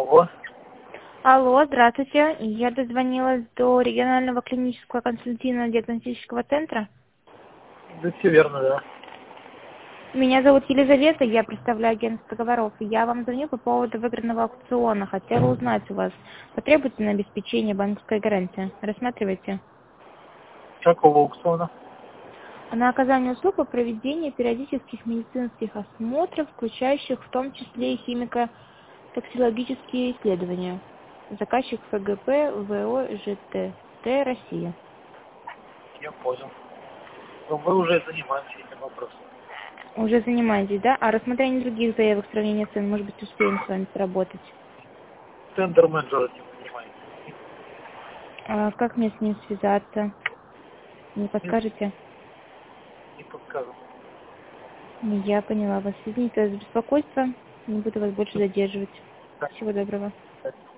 Алло. Алло, здравствуйте. Я дозвонилась до регионального клинического консультативно-диагностического центра. Да, все верно, да. Меня зовут Елизавета, я представляю агентство договоров. Я вам звоню по поводу выигранного аукциона. Хотела узнать у вас, потребуется на обеспечение банковской гарантии? Рассматривайте. Какого аукциона? На оказание услуг по проведению периодических медицинских осмотров, включающих в том числе и химико-токсикологические исследования. Заказчик ФГП ВО ЖТТ Россия. Я понял. Но мы уже занимаемся этим вопросом. Уже занимаетесь, да? А рассмотрение других заявок, сравнение цен, может быть, успеем с вами сработать? Тендер-менеджер этим занимается. А как мне с ним связаться? Не подскажете? Не подскажу. Я поняла вас. Извините за беспокойство. Не буду вас больше задерживать. Всего доброго.